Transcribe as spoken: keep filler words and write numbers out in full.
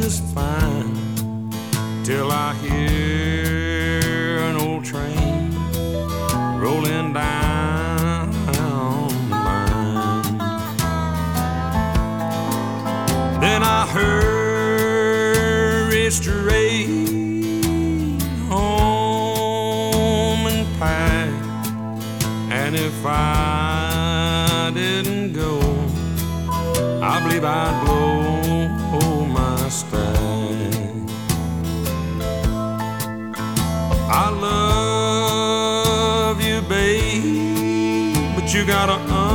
just fine till I hear an old train rolling down the line. Then I hurry straight home and pack, and if I didn't go, I believe I'd blow my stack. I love you, babe, but you gotta